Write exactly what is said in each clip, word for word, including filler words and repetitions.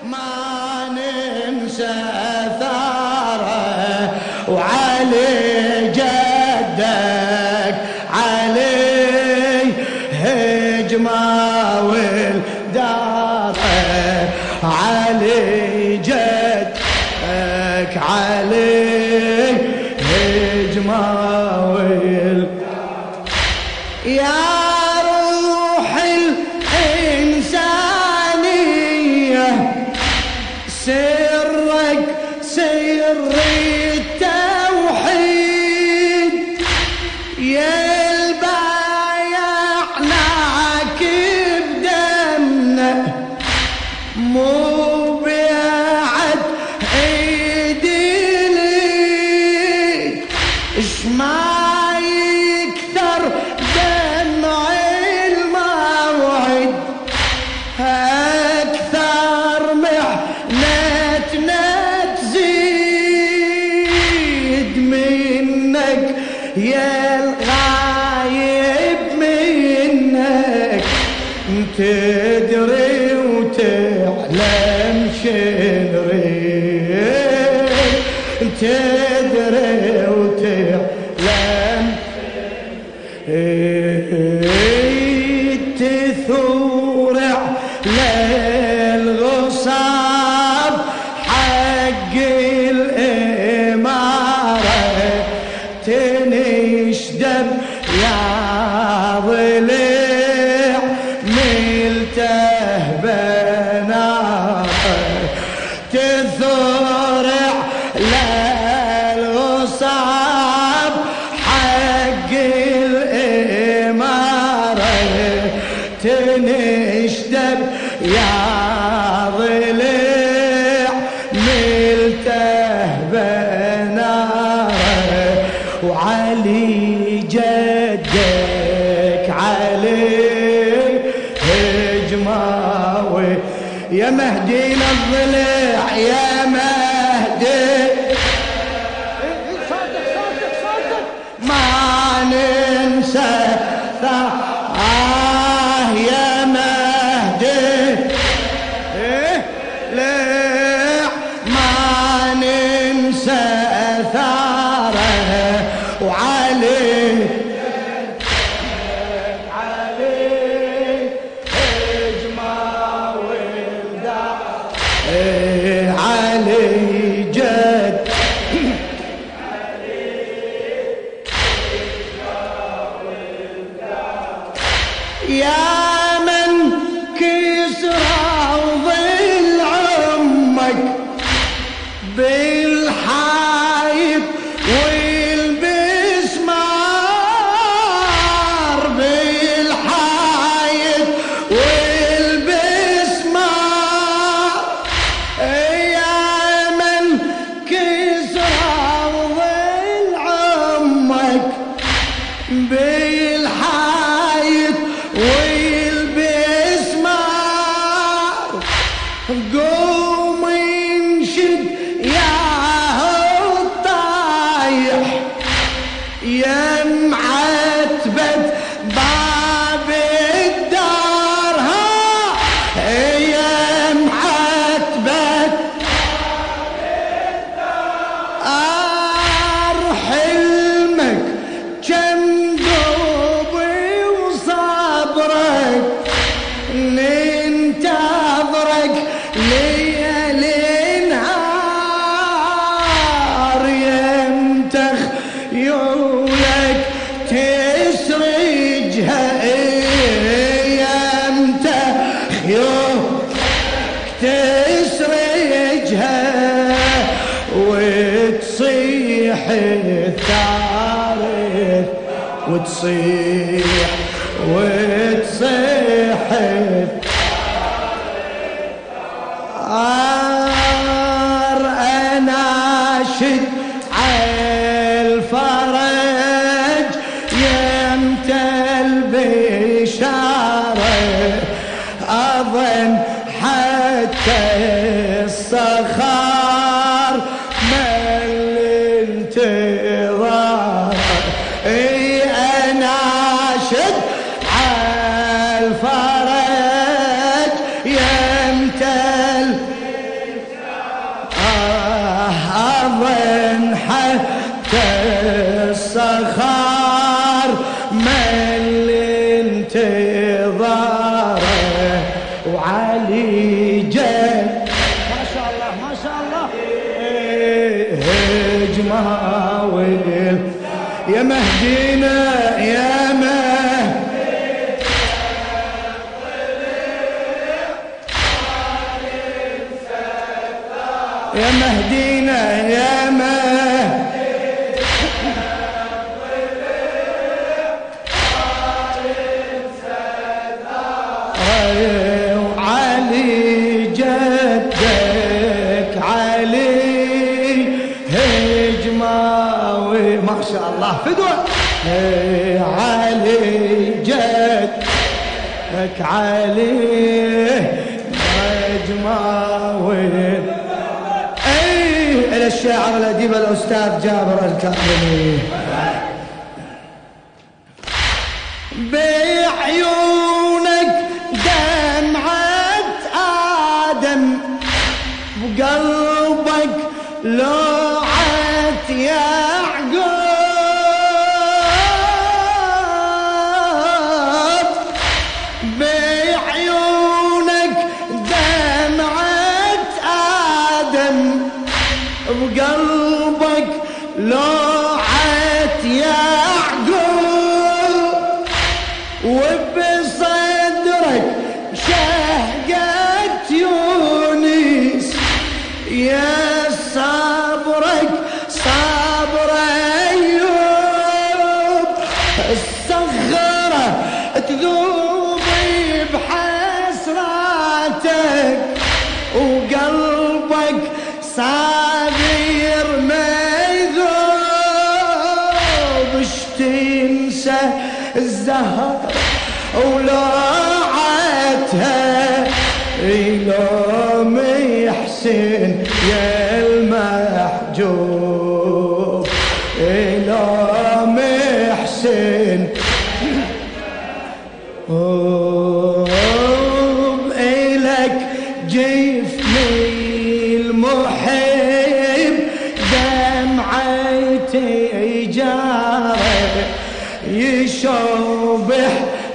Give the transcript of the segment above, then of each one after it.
ما ننسى ثاره وعلي جدك علي هجمة والدار علي جدك علي هجمة والدار يا روح الإنسانية سرك سر التوحيد يا البايعناك بدمنا مو بعد ايدي ليك اشما يكثر دمع الموعد اكثر محنتنا تزيد منك يا الغايب منك تدري وتعلم شنريد تدري وتعلم تثورع للغصاب حق الإمارة تنشدم يا ضليع ملته بناطه تثورع للغصاب حق الإمارة تنشدم يا ضليع ملته بناره وعلي جدك علي هجمة يا مهدينا الضلع يا مهدي ما ننسى آه يا مهدي إيه ليه ما ننسى أثاره وعلي علي هجمة والدار إيه علي جد يا من كسرى ظل عمك بالحايط والبسمار بالحايط والبسمار يا من كسرى ظل عمك بالحايط والبسمار قوم انشد يا الطايح يا معتبة باب الدار ها يا معتبة ار حلمك كم دوبي وصبرك ننتظرك ليل نهار يمتخ يولك تسرجها يمتخ يولك تسرجها وتصيح الثارث وتصيح وتصيح الثار أناشد عالفرج يمتى البشارة أظن حتى الصخار مل انتظار اي أناشد عالفرج يمتى أظن حتى الصخر مل انتظاره وعلي جد ما شاء الله ما شاء الله هجمة ويل يا مهدينا يا مهدي يا مهدينا يا مهدي وعلي جدك علي هجمة ما شاء الله فدوة علي جدك علي هجمة إلى الشاعر الأديب الأستاذ جابر الكاظمي بعيونك دمعة آدم بقلبك لوعة يعقوب بعيونك دمعة آدم بقلبك لوعة يعقوب وبصدرك شهقة يونس يا صبرك صبر أيوب الصخرة تذوب بحسراتك وقلبك صابر ما يذوب اش تنسى الزهر ولوعتها يلوم يحسن يا المحجوب يلوم يحسن إلك جفني المحب دمعتي جاره يشوبح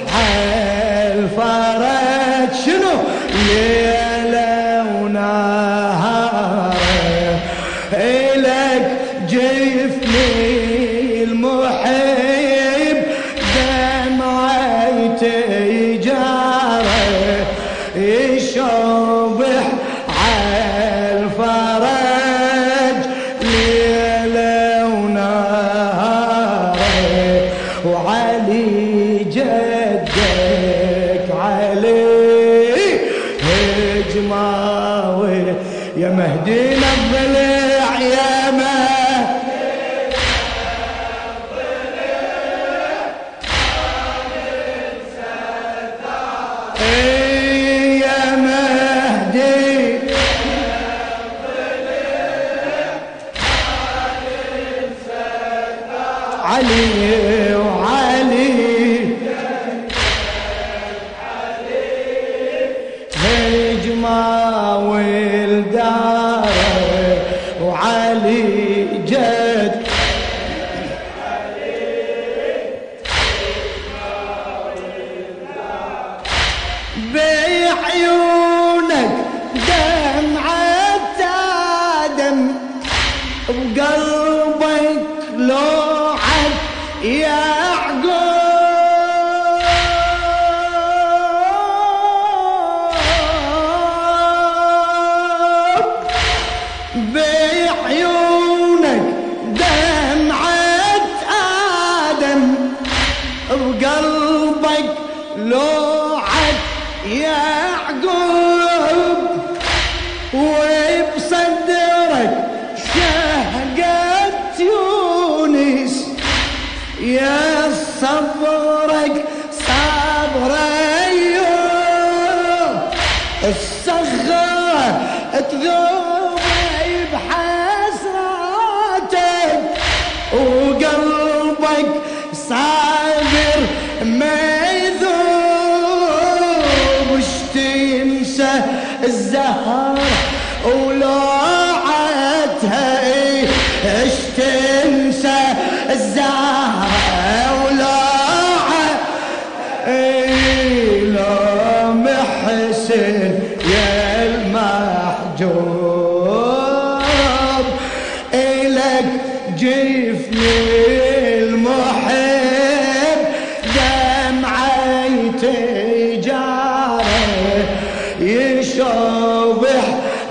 الفرج شنو ليلة ونهار إلك جفني المحب دمعتي جاره يشوبح الفرج ليلة ونهار وعلي جدك علي هجمة يا مهدينا الضلع يا مهدي يا مهدي علي وعلي هجمة والدار وعلي جد بعيونك دمعة آدم بقلبك لوعة يعقوب بعيونك دمعة آدم بقلبك لوعة يعقوب وبصدرك شهقة يونس يا صبرك صبر أيوب الصخرة تذوب بحسراتك وقلبك صابر ما يذوب وش تنسى الزهر ولوعتها تنسى الزهرة ولوعة لو محسن يا المحجوب إلك جفني المحب دمعي تجاره يشوح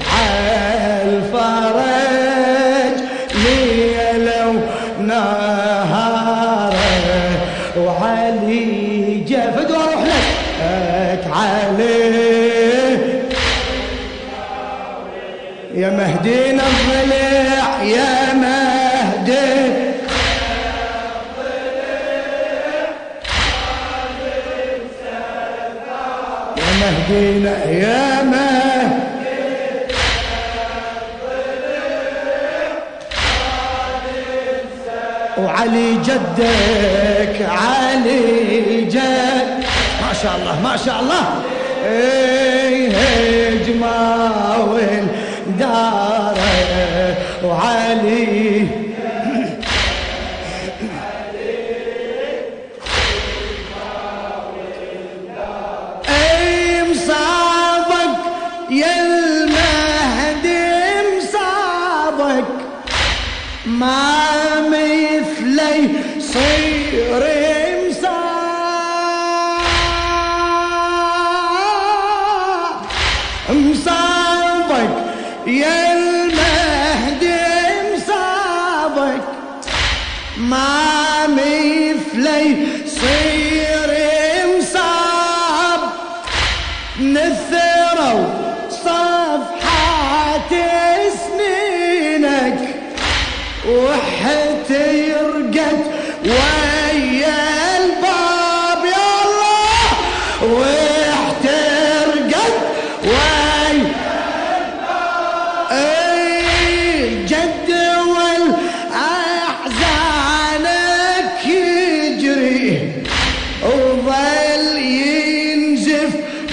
عالفرج ليلة ونهاره وعلي جفد واروح لك عليه يا مهدينا الضلع يا مهدي يا مهدينا يا مهدي وعلي جدك علي جد ما شاء الله ما شاء الله ايه هجماوي داره وعلي اي مصابك يا المهدي مصابك ما مثلي صير مصاب مصابك يا المهدي مصابك ما مثلي صير مصاب نثروا صفحات سنينك واحترقت ويا الباب يا الله واحترقت ويا الباب اي جد والاحزانك يجري وظل ينزف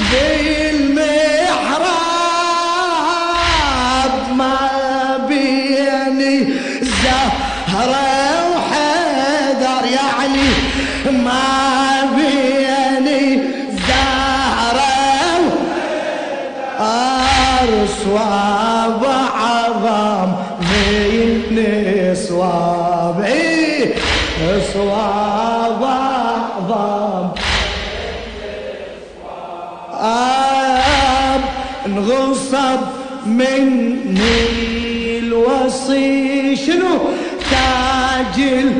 بالمحراب ما بيني زهرة وحيدر يا علي ما بيني زهرة وحيدر صواب عظام من صوابي صواب عظام آب انغصب مني الوصي شنو تاج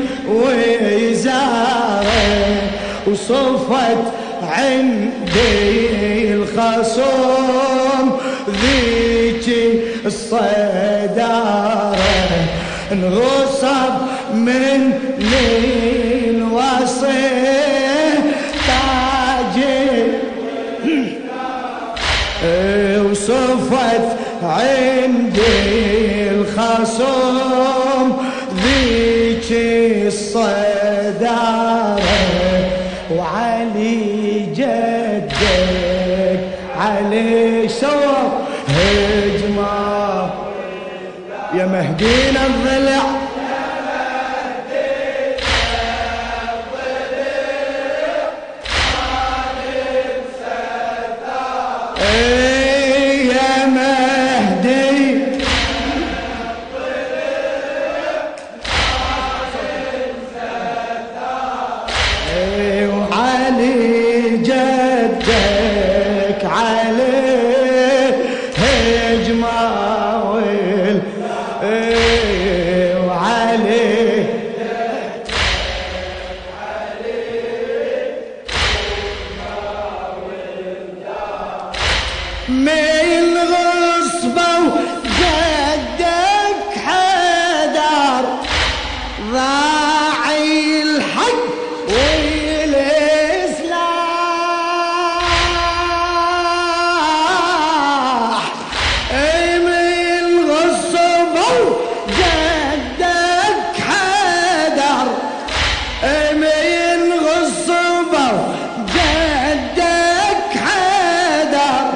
الوزارة وصفت عندي الخصوم ذيك الصدارة انغصب مني الوصي تاج وصفت عندي الخصوم ذيك الصدارة وعلي جدك علي سوى هجمة يا مهدينا الضلع من غصبه وجدك حدار راعي الحق والإصلاح من غصبه وجدك حدار من غصبه وجدك حدار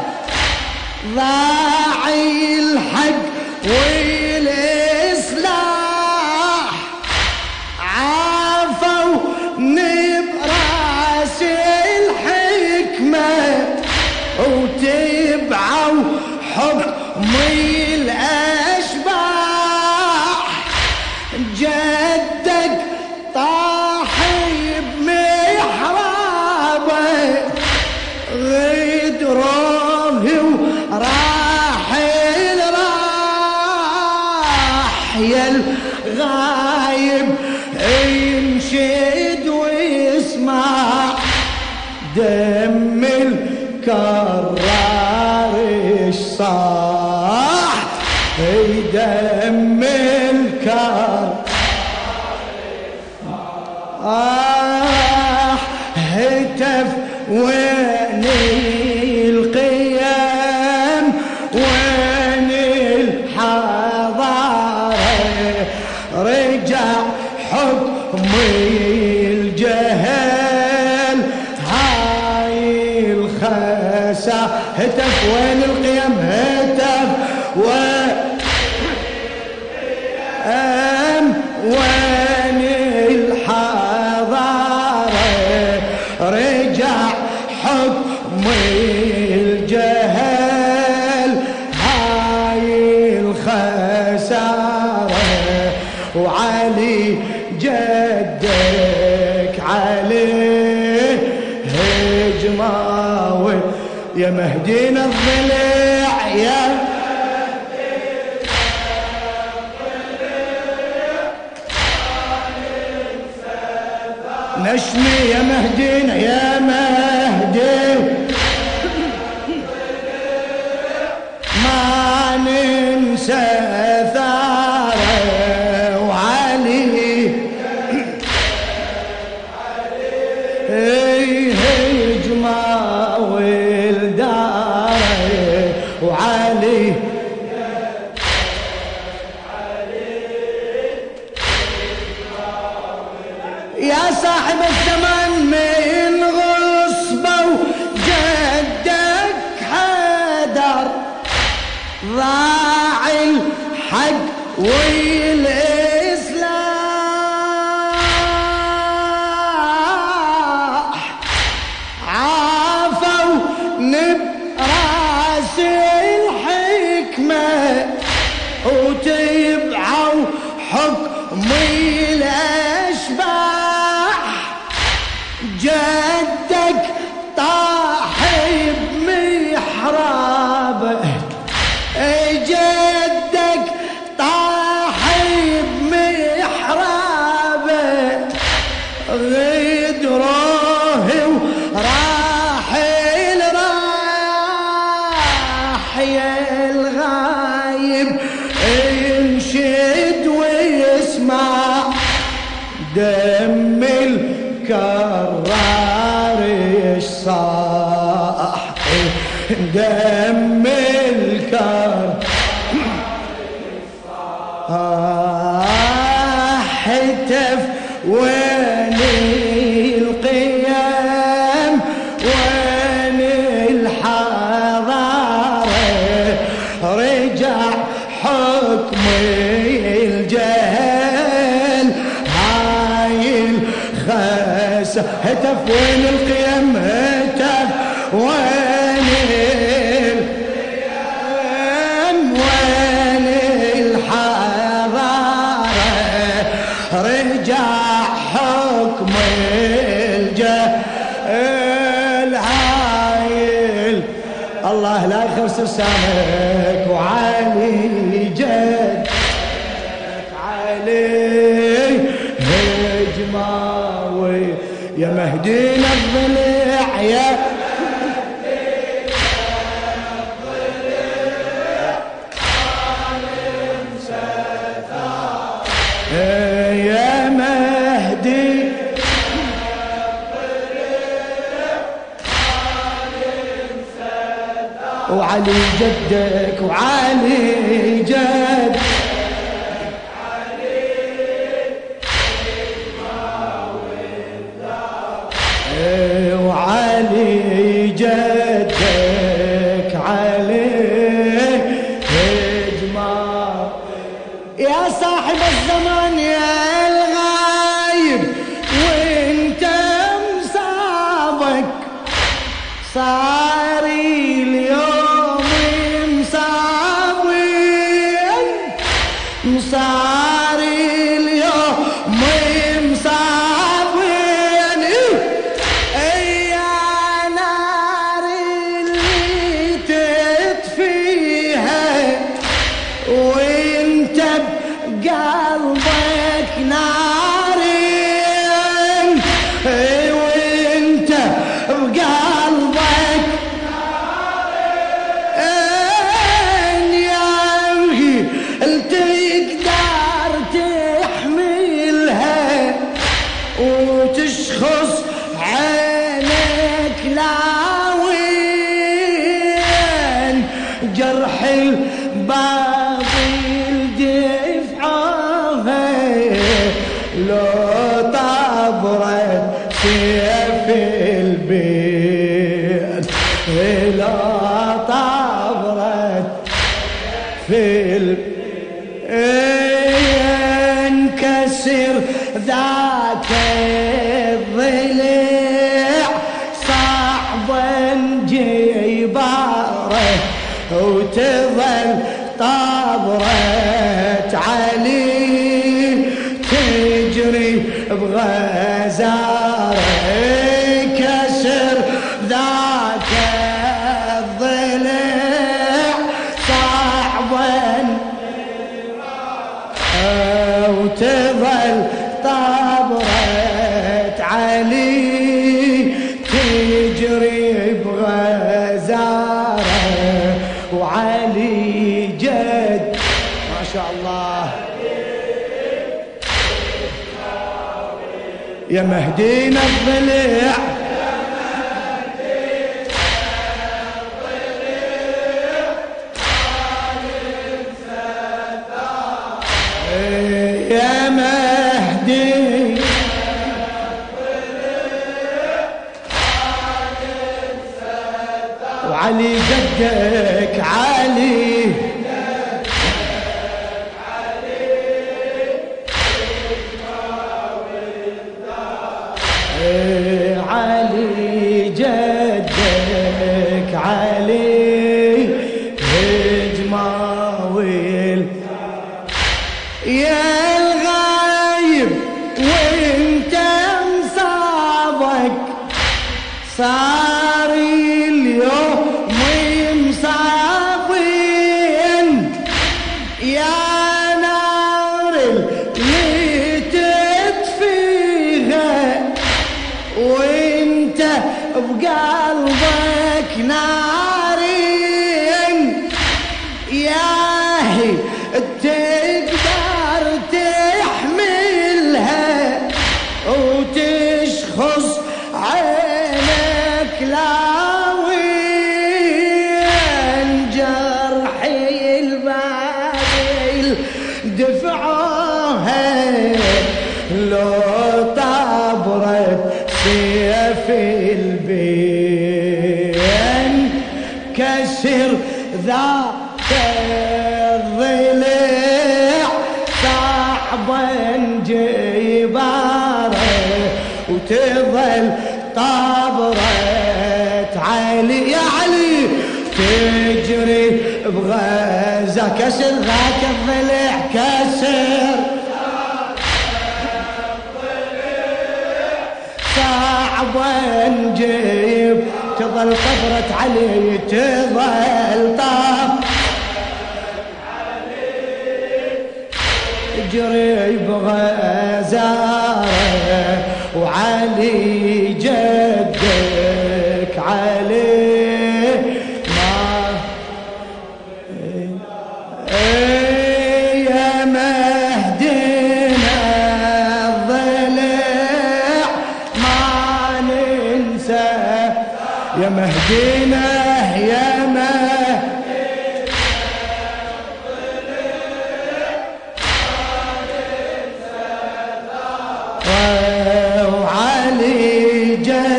راعي الحق والإصلاح الأشباح جدك طاحي بمحرابه غدروه وراحل راح يا الغايب انشد واسمع دم الكرار الصاح دم الكرار آه هتف وين القيام وين الحضارة رجع حكم الجهل هاي الخسا هتف وين القيام هتف وين وين الحضارة رجع حكم الجهل هاي الخسارة وعلي جدك عليه هجماوي يا مهدينا الضلع يا نشمي يا مهدينا يا مهدي ما ننسى ثاره وعلي هجمة والداره وعلي يا صاحب الزمان من غصبه وجدك حدر ضاع الحق والإصلاح عافوا نبراس الحكمة وتبعوا حكم الأشباح جدك طاحي بمحرابه جدك طاحي بمحرابه غدروه وراحل راح يا الغايب انشد ويسمع دم الكرار الصاح دم الكرار آه هتف وين القيام وين الحضارة رجع حكم الجهل هاي الخسا هتف وين القيام هتف وين القيام وين الحضارة رجع حكم الجهل هاي الله لا يخسر سامك وعلي جدك علي هجماوي يا مهدينا الضلع يا يا مهدي وعلي جدك وعلي جدك وعلي جدك عليه هجمة يا صاحب الزمان يا الغايب وانت مصابك صاري اليوم مصاب جرح الباطل دفعوها لو طبرت سيف البيت لو طبرت في البيت انكسر ذاك الضلع صعبا جباره وتظل طبرة علي تجري بغزاره كسر ذاك الضلع صعبا وتظل طبرة علي تجري بغزاره وعلي جد ما شاء الله يا مهدينا الضلع يا مهدي وعلي جدك علي علي جدك علي هجمة ويل يا الغايب وانت مصابك صار اليوم مصابين يا نار اللي تطفيها وانت بقلبك نارين ياهي تقدر تحملها وتشخص عينك لاوين جرحي الباقي دفعوها لو طبرت سيف البين كسر ذاك الضلع صعبا جباره وتظل طبرت علي يا علي تجري بغزة كسر ذاك الضلع كسر صعبا جيب تظل طبرت علي تظل طب تجري بغزاره وعلي جدك علي ما ايه يا مهدينا الضلع ما ننسى يا مهدينا يا مهدينا وعلي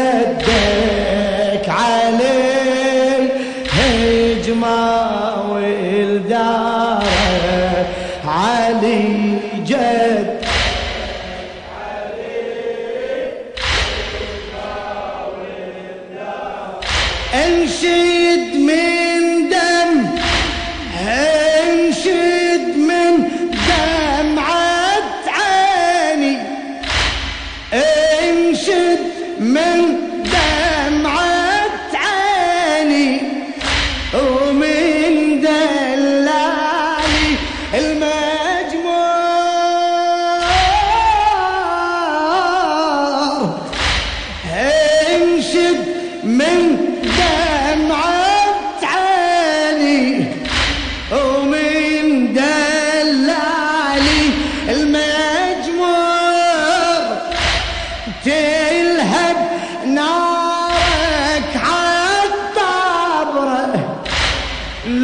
جدك علي هجمة والدار علي جد انشد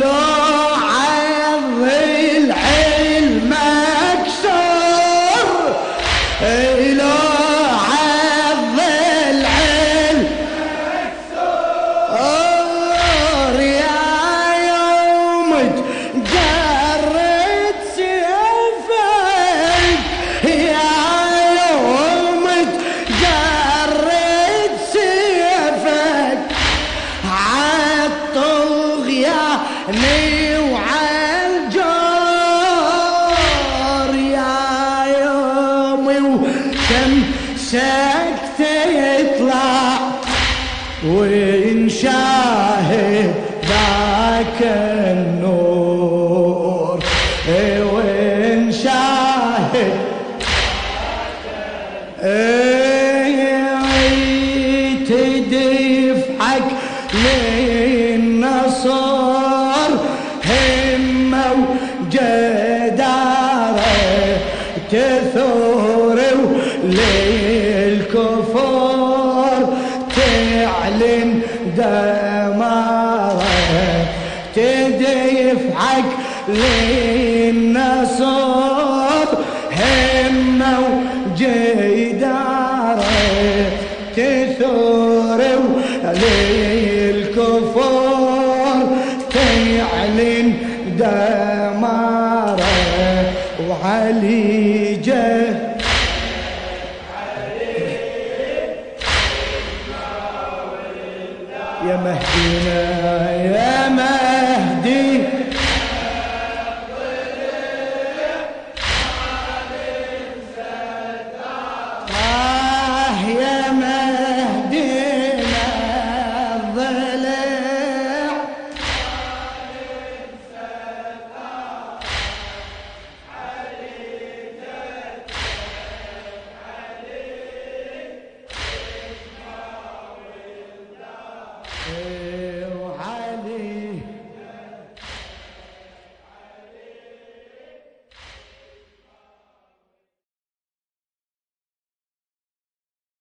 لو عض العلم مكسور لو عض العلم مكسور يا يوم تجرد سيفك يا يوم تجرد سيفك عالطغياني وعالجار يا يومي وشمسك تطلع وانشاهد ذاك النور وانشاهد تدفعك للنصر همة وجدارة تثور وللكفر تعلن دمارة تدفعك للنصر همة وجدارة تثور للكفر تعلن دمارة وعلي جه يا مهدينا يا مهدي آه يا مهدينا الضلع علي